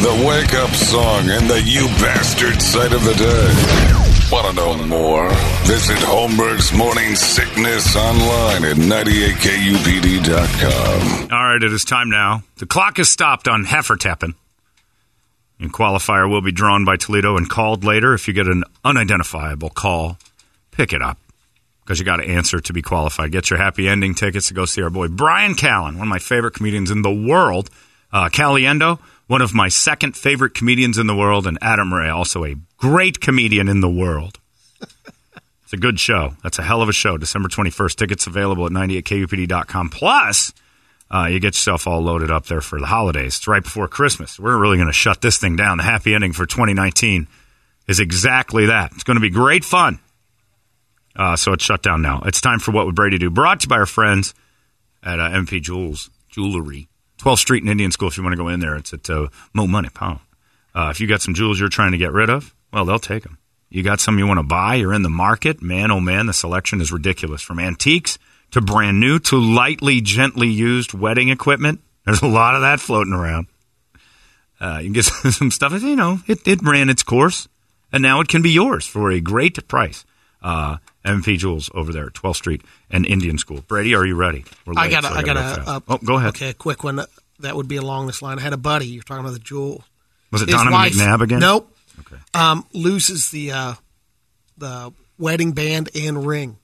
the wake-up song, and the you bastard sight of the day. Want to know more? Visit Holmberg's Morning Sickness online at 98kupd.com. All right, it is time now. The clock is stopped on heifer tapping. And qualifier will be drawn by Toledo and called later. If you get an unidentifiable call, pick it up because you got to answer to be qualified. Get your happy ending tickets to go see our boy Brian Callen, one of my favorite comedians in the world. Caliendo, one of my second favorite comedians in the world, and Adam Ray, also a great comedian in the world. It's a good show. That's a hell of a show. December 21st. Tickets available at 98kupd.com. Plus, you get yourself all loaded up there for the holidays. It's right before Christmas. We're really going to shut this thing down. The happy ending for 2019 is exactly that. It's going to be great fun. So it's shut down now. It's time for What Would Brady Do? Brought to you by our friends at MP Jewels Jewelry. 12th Street in Indian School. If you want to go in there, it's at Mo Money Pound. If you got some jewels you're trying to get rid of, well, they'll take them. You got some you want to buy, you're in the market. Man, oh man, the selection is ridiculous. From antiques to brand new to lightly, gently used wedding equipment. There's a lot of that floating around. You can get some stuff, it ran its course, and now it can be yours for a great price. MP Jewels over there at 12th Street and Indian School. Brady, are you ready? I got a go ahead. Okay, a quick one. That would be along this line. I had a buddy. You're talking about the jewel. Was it Donovan McNabb again? Nope. Okay. Loses the wedding band and ring.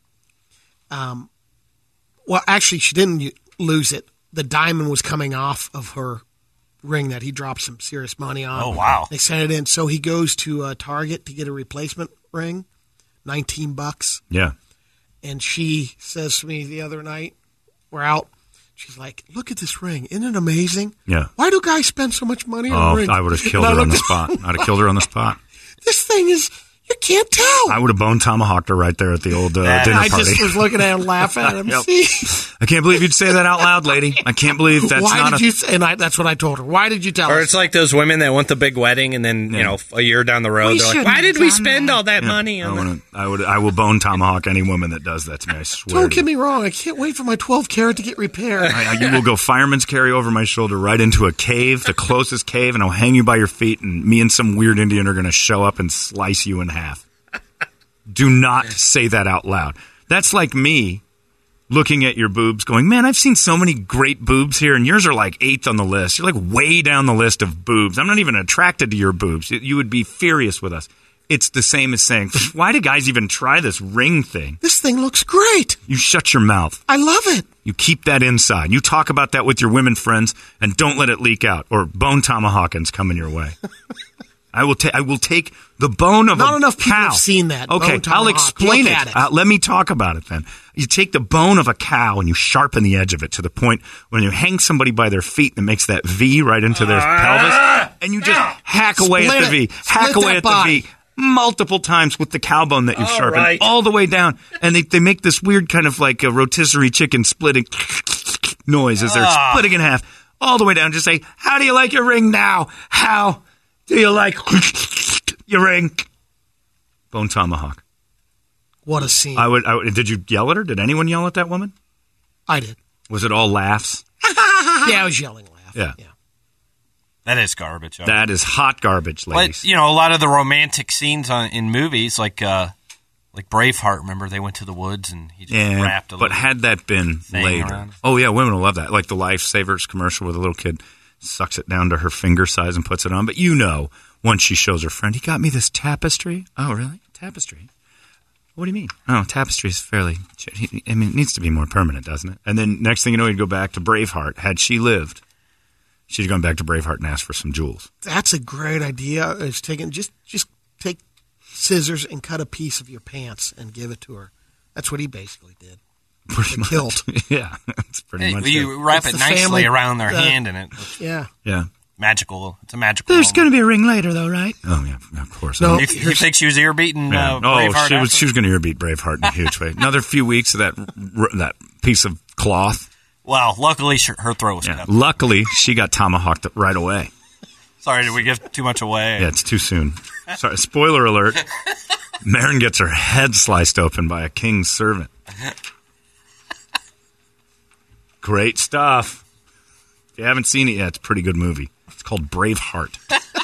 Well, actually, she didn't lose it. The diamond was coming off of her ring that he dropped some serious money on. Oh, wow. They sent it in. So he goes to Target to get a replacement ring, $19. Yeah. And she says to me the other night, we're out, she's like, look at this ring. Isn't it amazing? Yeah. Why do guys spend so much money on rings? I would have killed her on the spot. I'd have killed her on the spot. This thing is, you can't tell. I would have bone tomahawked her right there at the old dinner party. I just was looking at him, laughing at him. Yep. See? I can't believe you'd say that out loud, lady. I can't believe that's Why not did you? And that's what I told her. Why did you tell Or us? it's like those women that want the big wedding, and then a year down the road, they're like, "Why did we spend all that money on that?" I will bone tomahawk any woman that does that to me. I swear. Don't get me wrong. I can't wait for my 12 carat to get repaired. You will go fireman's carry over my shoulder right into a cave, the closest cave, and I'll hang you by your feet, and me and some weird Indian are going to show up and slice you in half. Do not say that out loud. That's like me looking at your boobs going, man, I've seen so many great boobs here, and yours are like 8th on the list. You're like way down the list of boobs. I'm not even attracted to your boobs. You would be furious with us. It's the same as saying, why do guys even try this ring thing? This thing looks great. You shut your mouth. I love it. You keep that inside. You talk about that with your women friends, and don't let it leak out, or bone tomahawking's coming your way. I will take the bone of a cow. Not enough people have seen that. Okay, I'll explain it. Let me talk about it then. You take the bone of a cow and you sharpen the edge of it to the point when you hang somebody by their feet that makes that V right into their pelvis, and you just hack away at the V. Hack away at the V multiple times with the cow bone that you've sharpened all the way down. And they make this weird kind of like a rotisserie chicken splitting noise as they're splitting in half all the way down. Just say, how do you like your ring now? How do you like your ring? Bone tomahawk. What a scene. I would. Did you yell at her? Did anyone yell at that woman? I did. Was it all laughs? Yeah, I was yelling laugh. Yeah. That is garbage. That is hot garbage, ladies. But, a lot of the romantic scenes in movies, like Braveheart, remember? They went to the woods and he just wrapped a little. But had that been later. Around. Oh, yeah, women will love that. Like the Lifesavers commercial where the little kid sucks it down to her finger size and puts it on. But once she shows her friend, he got me this tapestry. Oh, really? Tapestry? What do you mean? Oh, tapestry is fairly... it needs to be more permanent, doesn't it? And then next thing you know, he'd go back to Braveheart. Had she lived, she'd have gone back to Braveheart and asked for some jewels. That's a great idea. It's taking just take scissors and cut a piece of your pants and give it to her. That's what he basically did. Pretty much. Kilt. Yeah, that's pretty much you wrap it nicely around their hand and it. Yeah. Yeah. Magical. It's a magical. There's going to be a ring later, though, right? Oh, yeah, of course. No, you think she was ear beating Braveheart? She was going to ear beat Braveheart in a huge way. Another few weeks of that piece of cloth. Well, luckily her throat was cut. Luckily, she got tomahawked right away. Sorry, did we give too much away? Yeah, it's too soon. Sorry, spoiler alert. Marin gets her head sliced open by a king's servant. Great stuff. If you haven't seen it yet, it's a pretty good movie. It's called Braveheart.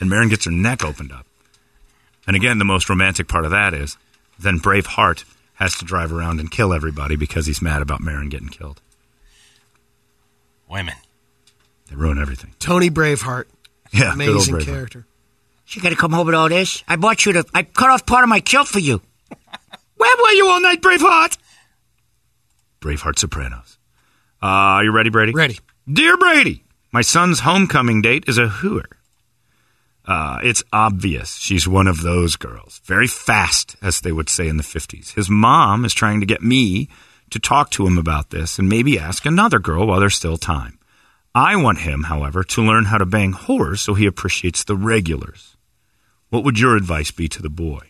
And Marion gets her neck opened up. And again, the most romantic part of that is then Braveheart has to drive around and kill everybody because he's mad about Marion getting killed. Women. They ruin everything. Tony Braveheart. Yeah, amazing good old Braveheart. character. You got to come home with all this? I cut off part of my kilt for you. Where were you all night, Braveheart? Braveheart Sopranos. Are you ready, Brady? Ready. Dear Brady, my son's homecoming date is a hooer. It's obvious she's one of those girls. Very fast, as they would say in the 50s. His mom is trying to get me to talk to him about this and maybe ask another girl while there's still time. I want him, however, to learn how to bang whores so he appreciates the regulars. What would your advice be to the boy?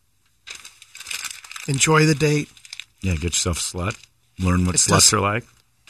Enjoy the date. Yeah, get yourself a slut. Learn what sluts are like.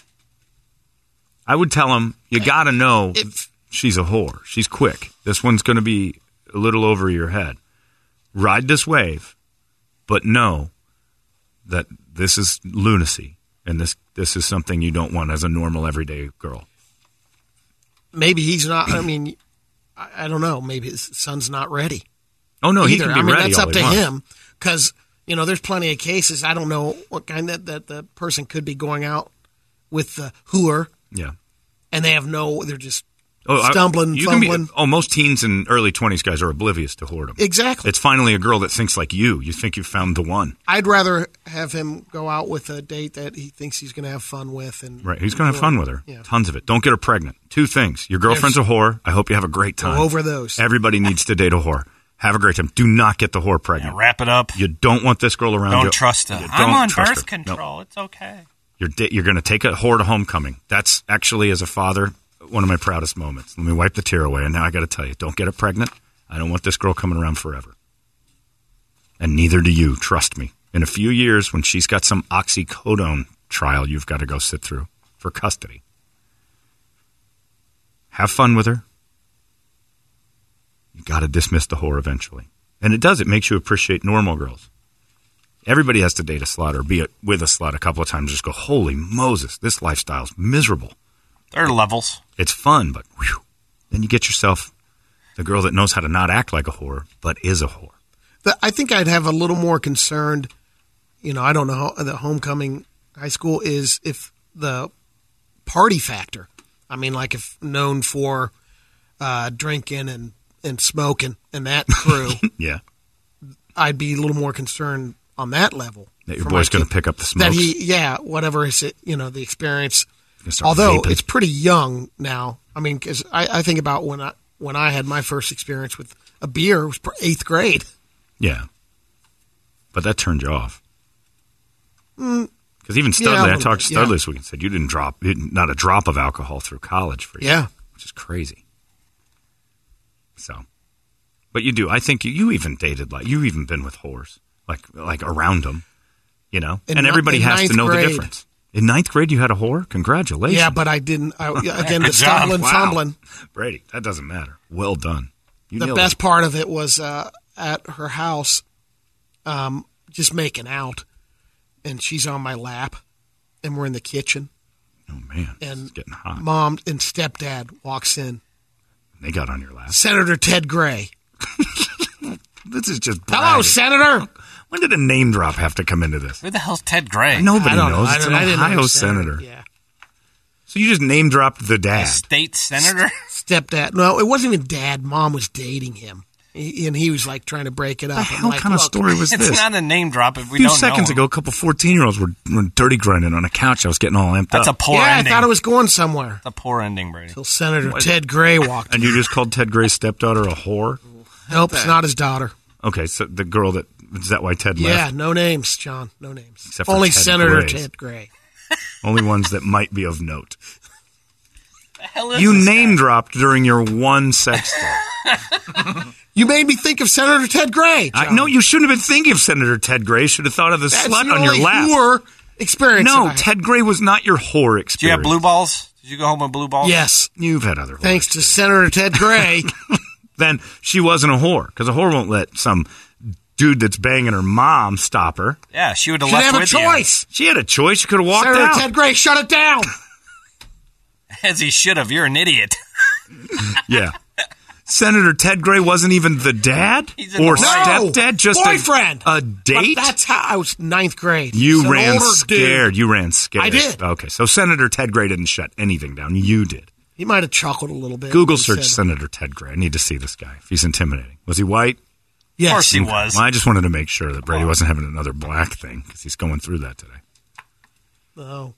I would tell him, you got to know she's a whore. She's quick. This one's going to be a little over your head. Ride this wave, but know that this is lunacy, and this is something you don't want as a normal, everyday girl. Maybe he's not. I mean, I don't know. Maybe his son's not ready. Oh, no, he can be ready. That's all up he to wants. him because, there's plenty of cases. I don't know what kind that the person could be going out with the hooer. Yeah. And they're just stumbling, fumbling. Most teens and early 20s guys are oblivious to whoredom. Exactly. It's finally a girl that thinks like you. You think you found the one. I'd rather have him go out with a date that he thinks he's going to have fun with. Right. He's going to have fun with her. Yeah. Tons of it. Don't get her pregnant. 2 things. Your girlfriend's a whore. I hope you have a great time. Go over those. Everybody needs to date a whore. Have a great time. Do not get the whore pregnant. Yeah, wrap it up. You don't want this girl around you. Don't trust her. I'm on birth control. No. It's okay. You're going to take a whore to homecoming. That's actually, as a father, one of my proudest moments. Let me wipe the tear away. And now I got to tell you, don't get her pregnant. I don't want this girl coming around forever. And neither do you. Trust me. In a few years, when she's got some oxycodone trial you've got to go sit through for custody, have fun with her. You got to dismiss the whore eventually. And it does. It makes you appreciate normal girls. Everybody has to date a slut or be with a slut a couple of times. Just go, holy Moses, this lifestyle's miserable. There are levels. It's fun, but whew, then you get yourself the girl that knows how to not act like a whore, but is a whore. I think I'd have a little more concerned, I don't know how the homecoming high school is if the party factor. I mean, like if known for drinking and smoking and that crew. Yeah. I'd be a little more concerned on that level. That your boy's going to pick up the smokes? Whatever is it, the experience. Although it's pretty young now. I mean, because I think about when I had my first experience with a beer, it was 8th grade. Yeah. But that turned you off. Because even Studley, I talked to Studley this week and said you didn't drop, not a drop of alcohol through college for you. Yeah. Which is crazy. So, but you do. I think you even dated, you've even been with whores, like around them, and everybody has to know the difference. In 9th grade, you had a whore? Congratulations. Yeah, but I didn't. Again, the stumbling, fumbling. Brady, that doesn't matter. Well done. The best part of it was at her house, just making out, and she's on my lap, and we're in the kitchen. Oh, man. And it's getting hot. Mom and stepdad walks in. They got on your lap. Senator Ted Gray. This is just Hello, Senator. When did a name drop have to come into this? Who the hell's Ted Gray? Nobody knows. It's an Ohio senator. Yeah. So you just name dropped the dad. A state senator? Stepdad. No, it wasn't even dad. Mom was dating him. And he was trying to break it up. The hell kind of story was this? It's not a name drop if we don't know. A few seconds ago, a couple 14-year-olds were dirty grinding on a couch. I was getting all amped up. That's a poor ending. I thought it was going somewhere. It's a poor ending, Brady. Until Senator Ted Gray walked in. And you just called Ted Gray's stepdaughter a whore? Nope, it's not his daughter. Okay, so the girl is that why Ted left? Yeah, no names, John. No names. Except for only Ted Senator Gray's. Ted Gray. Only ones that might be of note. The hell is you this name guy? dropped during your one sex tape. You made me think of Senator Ted Gray. No, you shouldn't have been thinking of Senator Ted Gray. You should have thought of the slut on your lap. Whore experience. No, Ted Gray was not your whore experience. Did you have blue balls? Did you go home with blue balls? Yes. You've had other whores. Thanks to Senator Ted Gray. Then she wasn't a whore, because a whore won't let some dude that's banging her mom stop her. Yeah, she would have She left have a with choice. She had a choice. She could have walked Senator out. Ted Gray, shut it down. you. As he should have. You're an idiot. Yeah. Senator Ted Gray wasn't even the dad or stepdad, just boyfriend. A date? But that's how I was 9th grade. You ran scared. Dude. You ran scared. I did. Okay, so Senator Ted Gray didn't shut anything down. You did. He might have chuckled a little bit. Google search Senator Ted Gray. I need to see this guy. If he's intimidating. Was he white? Yes. Of course he was. Well, I just wanted to make sure that Brady wasn't having another black thing because he's going through that today. No.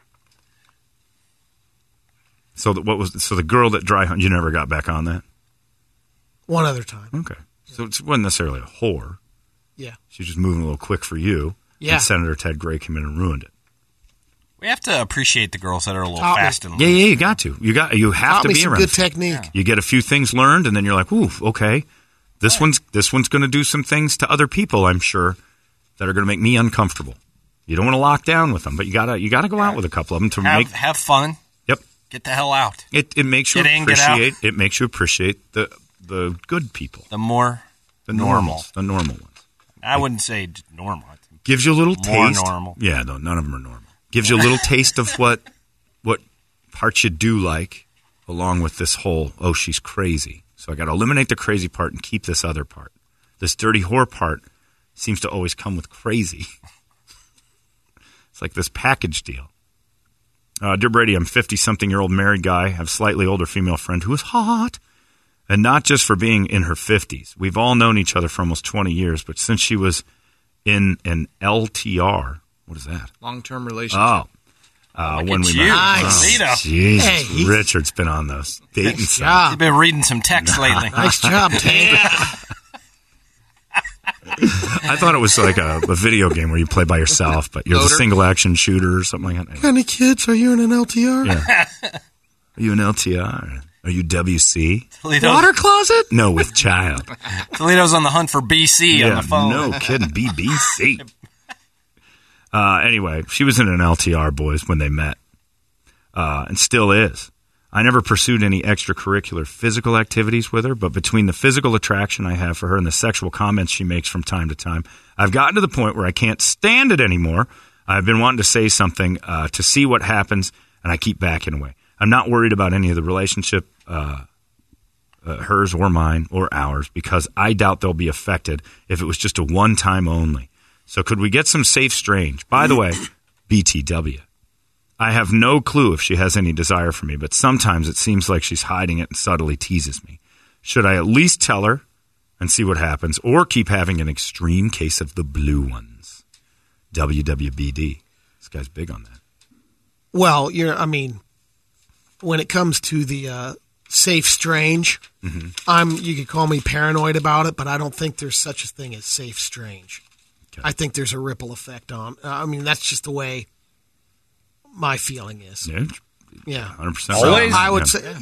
So the girl that dry hunt, you never got back on that? One other time. Okay. So it wasn't necessarily a whore. Yeah. She was just moving a little quick for you. Yeah. And Senator Ted Gray came in and ruined it. We have to appreciate the girls that are a little fast and loose. Yeah, you got to. You have to be some around. Good technique. Yeah. You get a few things learned, and then you're like, ooh, okay. This one's going to do some things to other people, I'm sure, that are going to make me uncomfortable. You don't want to lock down with them, but you gotta go out with a couple of them to have fun. Yep. Get the hell out. It makes you appreciate. It makes you appreciate the good people, the normal ones. I wouldn't say normal. Gives you a little taste. Normal. Yeah, no, none of them are normal. Gives you a little taste of what parts you do like, along with this whole, oh, she's crazy. So I got to eliminate the crazy part and keep this other part. This dirty whore part seems to always come with crazy. It's like this package deal. Dear Brady, I'm 50-something-year-old married guy, have slightly older female friend who is hot. And not just for being in her 50s. We've all known each other for almost 20 years, but since she was in an LTR, what is that? Long-term relationship. When we met. Nice. Jesus, Hey, Richard's been on those dating Nice sites. job. You've been reading some text lately. Nice job, Tank. I thought it was like a video game where you play by yourself, but you're the single-action shooter or something like that. How many kids are you in an LTR? Yeah. Are you an LTR? Are you WC? Water closet? No, with child. Toledo's on the hunt for BC on the phone. No kidding, BBC. Anyway, she was in an LTR, boys, when they met, and still is. I never pursued any extracurricular physical activities with her, but between the physical attraction I have for her and the sexual comments she makes from time to time, I've gotten to the point where I can't stand it anymore. I've been wanting to say something to see what happens, and I keep backing away. I'm not worried about any of the relationship, hers or mine or ours, because I doubt they'll be affected if it was just a one-time only. So could we get some safe strange? By the way, BTW. I have no clue if she has any desire for me, but sometimes it seems like she's hiding it and subtly teases me. Should I at least tell her and see what happens, or keep having an extreme case of the blue ones? WWBD. This guy's big on that. Well, when it comes to the safe strange, you could call me paranoid about it, but I don't think there's such a thing as safe strange. Okay. I think there's a ripple effect on. That's just the way my feeling is. Yeah. 100%. Always? I would say,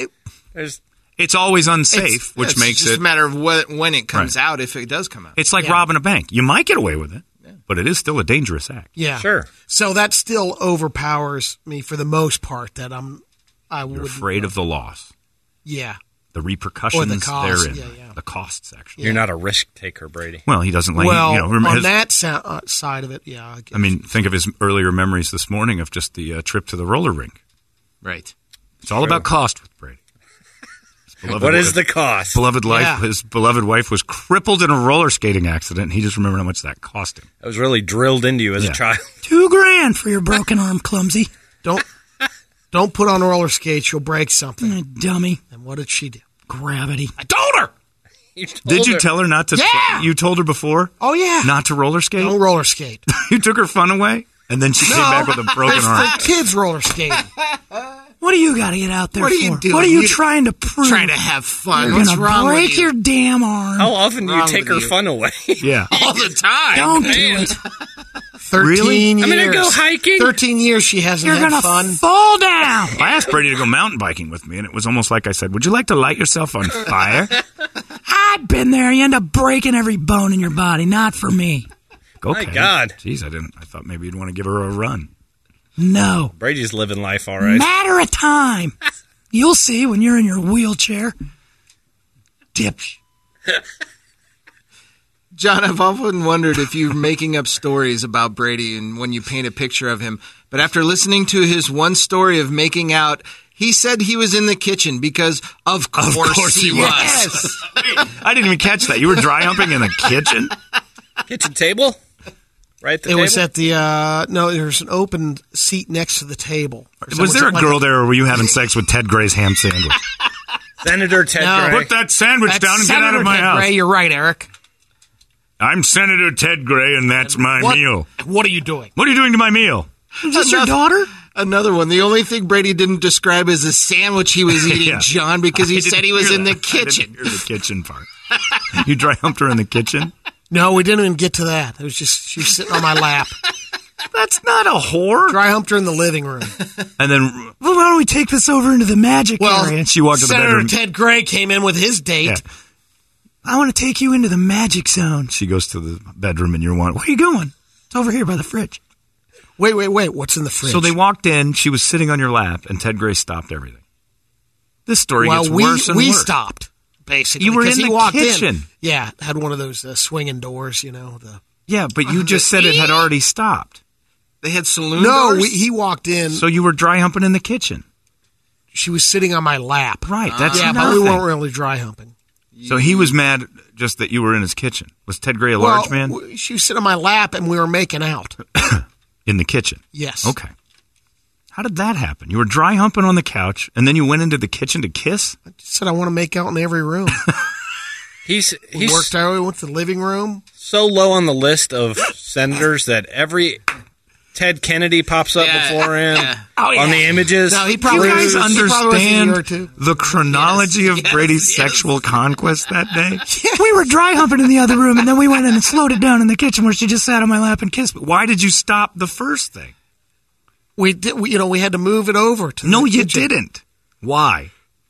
it's always unsafe, which makes just it a matter of when it comes out, if it does come out. It's like robbing a bank. You might get away with it, but it is still a dangerous act. Yeah. Sure. So that still overpowers me for the most part. That You're afraid of the loss. Yeah. The repercussions or the cost. therein. Yeah. The costs, actually. You're not a risk taker, Brady. Well, he doesn't like. on that side of it, yeah. I mean, think of his earlier memories this morning of just the trip to the roller rink. Right. It's all about cost with Brady. What is the cost? His beloved wife was crippled in a roller skating accident, and he just remembered how much that cost him. That was really drilled into you as a child. $2,000 for your broken arm, clumsy. Don't put on roller skates; you'll break something. Dummy. And what did she do? Gravity. I told her. Did you tell her not to? Yeah. You told her before? Oh yeah. Not to roller skate? Don't roller skate. You took her fun away, and then she came back with a broken arm. For kids roller skating. What do you got to get out there What are for? you doing? What are you trying to prove? Trying to have fun. You're What's gonna wrong break with you? your damn arm. How often do you take her with you? fun away? Yeah. All the time. Don't Man. do it. 13 years. I'm gonna go hiking. 13 years she hasn't You're had gonna fun. fall down. I asked Brady to go mountain biking with me, and it was almost like I said, would you like to light yourself on fire? I've been there. You end up breaking every bone in your body. Not for me. Okay. My God. Jeez, I thought maybe you'd want to give her a run. No. Brady's living life all right. Matter of time. You'll see when you're in your wheelchair. Dip. John, I've often wondered if you're making up stories about Brady and when you paint a picture of him. But after listening to his one story of making out, He said he was in the kitchen because of course he was. Yes. I didn't even catch that. You were dry humping in the kitchen? Kitchen table? Right at the It table? was at the, no, there's an open seat next to the table. Was there a girl there, or were you having sex with Ted Gray's ham sandwich? Senator Ted Gray. Put that sandwich down and Senator get out of my Ted house. Gray, you're right, Eric. I'm Senator Ted Gray, and that's my meal. What are you doing? What are you doing to my meal? Is this your daughter? Another one. The only thing Brady didn't describe is the sandwich he was eating, Yeah. John, because he said he was in the kitchen. I didn't hear the kitchen part. You dry humped her in the kitchen? No, we didn't even get to that. It was just, she was sitting on my lap. That's not a whore. Dry humped her in the living room. And then Well, why don't we take this over into the magic area? and she walked to the Senator bedroom. Ted Gray came in with his date. Yeah. I want to take you into the magic zone. She goes to the bedroom, and you're one. Where are you going? It's over here by the fridge. Wait. What's in the fridge? So they walked in. She was sitting on your lap, and Ted Gray stopped everything. This story gets worse and we worse. stopped, basically. You were 'cause in he the walked kitchen. In. Yeah, had one of those swinging doors, Yeah, but you just said it had already stopped. They had saloon No, doors? he walked in. So you were dry humping in the kitchen. She was sitting on my lap. Right, that's Yeah, nothing. but we weren't really dry humping. So he was mad just that you were in his kitchen. Was Ted Gray a large man? She was sitting on my lap, and we were making out. In the kitchen? Yes. Okay. How did that happen? You were dry humping on the couch, and then you went into the kitchen to kiss? I just said I want to make out in every room. He's We worked out. We went to the living room. so low on the list of senators that every Ted Kennedy pops up before him on the images. No, he Do probably you guys was- he probably was a year or understand two. the chronology of Brady's sexual conquest that day? We were dry humping in the other room, and then we went in and slowed it down in the kitchen where she just sat on my lap and kissed me. Why did you stop the first thing? We did. We had to move it over to. No, the you kitchen. didn't. Why?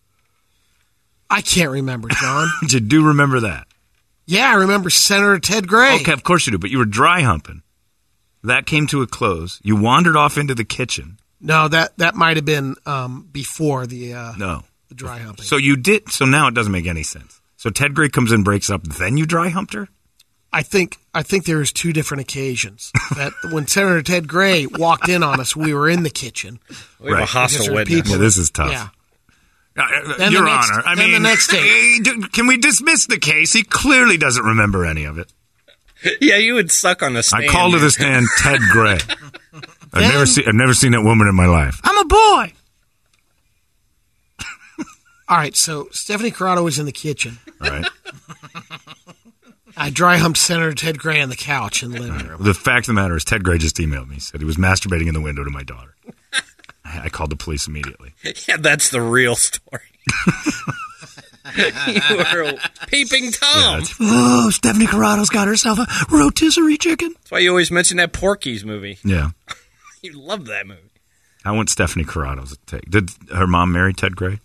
I can't remember, John. You do remember that? Yeah, I remember Senator Ted Gray. Okay, of course you do, but you were dry humping. That came to a close. You wandered off into the kitchen. No, that might have been before the No. the dry humping. So you did. So now it doesn't make any sense. So Ted Gray comes in, breaks up, then you dry humped her? I think there's two different occasions. That when Senator Ted Gray walked in on us, we were in the kitchen. We have a Right. hostile Because there are witness. people- Yeah, this is tough. Yeah. Your the next- Honor, I then mean, the next day. can we dismiss the case? He clearly doesn't remember any of it. Yeah, you would suck on the stand. I called to the stand Ted Gray. I've never seen that woman in my life. I'm a boy. All right, so Stephanie Corrado was in the kitchen. All right. I dry humped Senator Ted Gray on the couch in the living room. The fact of the matter is, Ted Gray just emailed me. Said he was masturbating in the window to my daughter. I called the police immediately. Yeah, that's the real story. You were peeping Tom. that's- Oh, Stephanie Corrado's got herself a rotisserie chicken. That's why you always mention that Porky's movie. Yeah. You love that movie. How went Stephanie Corrado's take? Did her mom marry Ted Gray?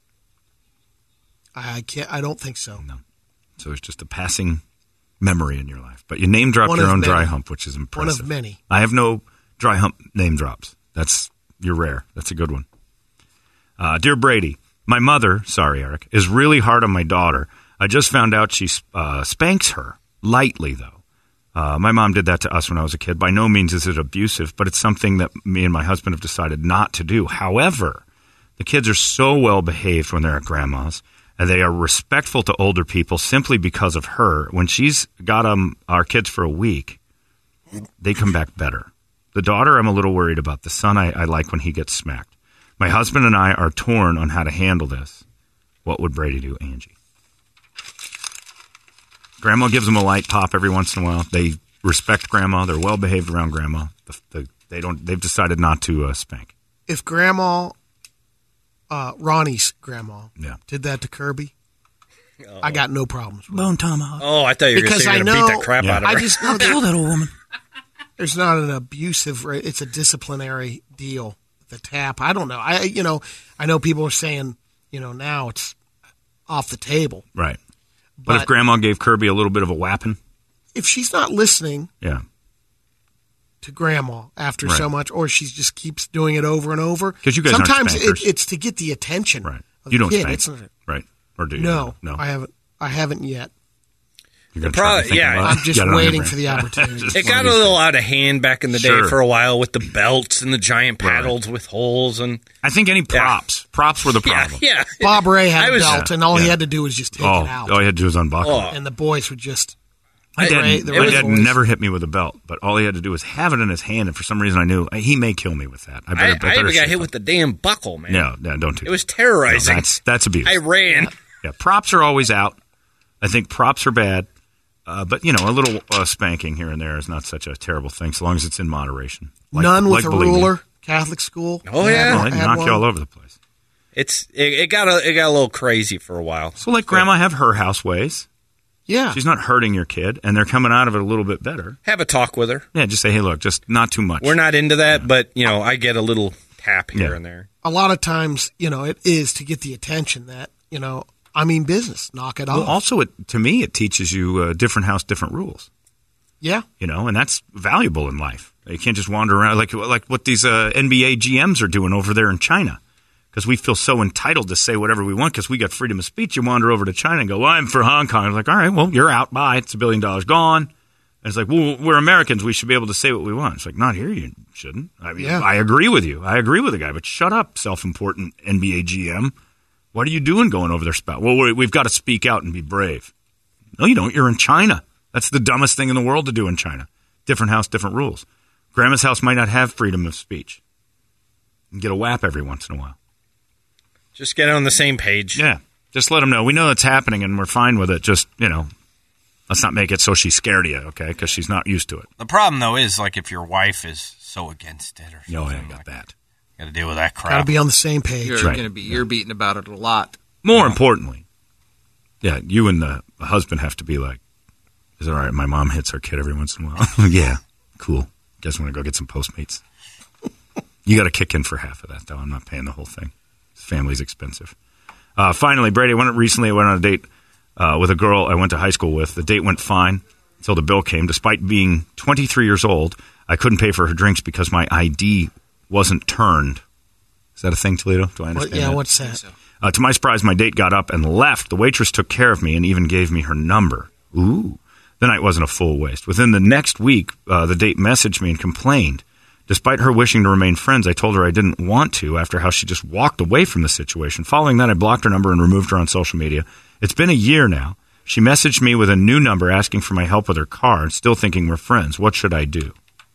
I don't think so. No. So it's just a passing memory in your life. But you name dropped One your of own many. dry hump, which is impressive. One of many. I have no dry hump name drops. You're rare. That's a good one. Dear Brady, my mother, sorry, Eric, is really hard on my daughter. I just found out she spanks her, lightly, though. My mom did that to us when I was a kid. By no means is it abusive, but it's something that me and my husband have decided not to do. However, the kids are so well behaved when they're at grandma's, and they are respectful to older people simply because of her. When she's got our kids for a week, they come back better. The daughter, I'm a little worried about. The son, I like when he gets smacked. My husband and I are torn on how to handle this. What would Brady do, Angie? Grandma gives them a light pop every once in a while. They respect Grandma. They're well behaved around Grandma. They've decided not to spank. If Grandma, Ronnie's grandma, Yeah. did that to Kirby, I got no problems with it. Bone tomahawk. Oh, I thought you were going to Because say you're I going to beat know- the crap Yeah. out of her. I just know I'll kill that that old woman. there's not an abusive, it's a disciplinary deal. The tap, I don't know. I know people are saying, now it's off the table. Right. But if Grandma gave Kirby a little bit of a whapping, if she's not listening yeah. to Grandma after Right. so much, or she just keeps doing it over and over, 'Cause you guys aren't sometimes spankers. it's to get the attention. Right. Of You the don't kid. spank. It's not- Right. Or do you? No, No. I haven't yet. You're gonna try to think about it? I'm just Get it on your waiting brain. for the opportunity. It got a little out of hand back in the day Sure. for a while with the belts and the giant paddles with holes and I think any props were the problem. yeah. Bob Ray had I a was- belt, and all he yeah. had to do was just take it out. All he had to do was unbuckle. Oh. it. And the boys would just... My dad boys. never hit me with a belt, but all he had to do was have it in his hand, and for some reason I knew he may kill me with that. I I better even got shut hit up. with the damn buckle, man. No, don't do that. It was terrorizing. No, that's abuse. I ran. Yeah, props are always out. I think props are bad, but a little spanking here and there is not such a terrible thing, so long as it's in moderation. None with a believe me. ruler, Catholic school. Oh, yeah. Well, they knock you all over the place. It got a little crazy for a while. So let Grandma have her house ways. Yeah. She's not hurting your kid, and they're coming out of it a little bit better. Have a talk with her. Yeah, just say, hey, look, just not too much. We're not into that, but I get a little tap here Yeah. and there. A lot of times, it is to get the attention that, I mean business. Knock it Well, off. also, to me, it teaches you different house, different rules. Yeah. And that's valuable in life. You can't just wander around like what these NBA GMs are doing over there in China. Because we feel so entitled to say whatever we want because we got freedom of speech. You wander over to China and go, well, I'm for Hong Kong. I was like, all right, well, you're out. Bye. It's $1 billion gone. And it's like, well, we're Americans. We should be able to say what we want. It's like, not here. You shouldn't. I mean, Yeah. I agree with you. I agree with the guy. But shut up, self-important NBA GM. What are you doing going over there? Well, we've got to speak out and be brave. No, you don't. You're in China. That's the dumbest thing in the world to do in China. Different house, different rules. Grandma's house might not have freedom of speech. You can get a whap every once in a while. Just get on the same page. Yeah. Just let them know. We know it's happening and we're fine with it. Just, let's not make it so she's scared of you, okay? Because she's not used to it. The problem, though, is like if your wife is so against it or something. No, I got that. Got to deal with that crap. Got to be on the same page. You're right. going to be you're beating about it a lot. More importantly, you and the husband have to be like, is it all right? My mom hits her kid every once in a while. Yeah, cool. Guess I'm going to go get some Postmates. You got to kick in for half of that, though. I'm not paying the whole thing. Family's expensive. Finally, Brady, recently I went on a date with a girl I went to high school with. The date went fine until the bill came. Despite being 23 years old, I couldn't pay for her drinks because my ID wasn't turned. Is that a thing, Toledo? Do I understand that? What's that? To my surprise, my date got up and left. The waitress took care of me and even gave me her number. Ooh. The night wasn't a full waste. Within the next week, the date messaged me and complained. Despite her wishing to remain friends, I told her I didn't want to after how she just walked away from the situation. Following that, I blocked her number and removed her on social media. It's been a year now. She messaged me with a new number asking for my help with her car and still thinking we're friends. What should I do?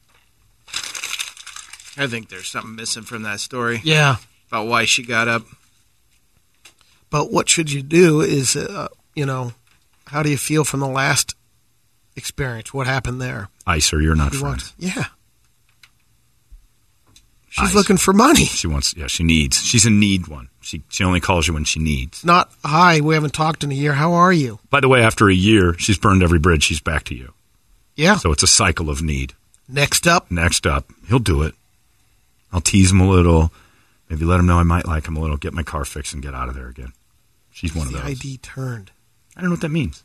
I think there's something missing from that story Yeah. about why she got up. But what should you do is, how do you feel from the last experience? What happened there? Ice her, you're not She friends. wants, yeah. She's Ice. looking for money. She wants, she needs. She's a need one. She only calls you when she needs. Not, hi, we haven't talked in a year. How are you? By the way, after a year, she's burned every bridge. She's back to you. Yeah. So it's a cycle of need. Next up. Next up, he'll do it. I'll tease him a little. Maybe let him know I might like him a little. Get my car fixed and get out of there again. She's one of The those. ID turned. I don't know what that means.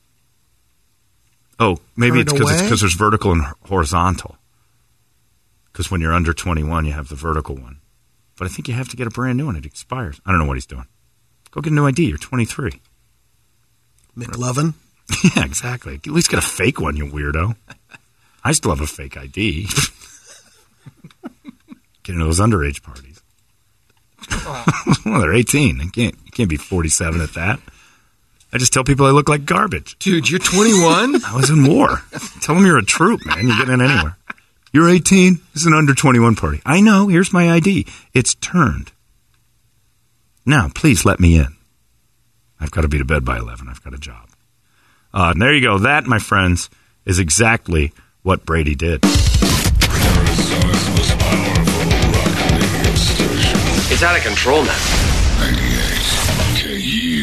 Oh, maybe Turned it's away? because there's vertical and horizontal. Because when you're under 21, you have the vertical one. But I think you have to get a brand new one. It expires. I don't know what he's doing. Go get a new ID. You're 23. McLovin. Yeah, exactly. At least get a fake one, you weirdo. I still have a fake ID. Get into those underage parties. Well, they're 18. You can't be 47 at that. I just tell people I look like garbage. Dude, you're 21? I was in war. Tell them you're a troop, man. You're getting in anywhere. You're 18. This is an under 21 party. I know. Here's my ID. It's turned. Now, please let me in. I've got to be to bed by 11. I've got a job. And there you go. That, my friends, is exactly what Brady did. Arizona's most powerful rock radio station. It's out of control now. 98 KU.